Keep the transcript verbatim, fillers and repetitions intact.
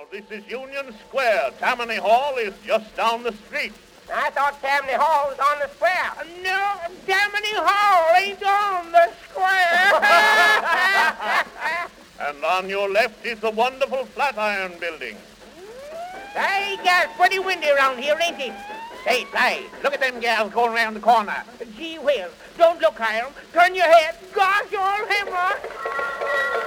this is Union Square. Tammany Hall is just down the street. I thought Tammany Hall was on the square. No, Tammany Hall ain't on the square. And on your left is the wonderful Flatiron Building. Hey, guys, pretty windy around here, ain't it? Hey, say, look at them gals going around the corner. Gee whiz, don't look, Hiram. Turn your head. Gosh, all hammer.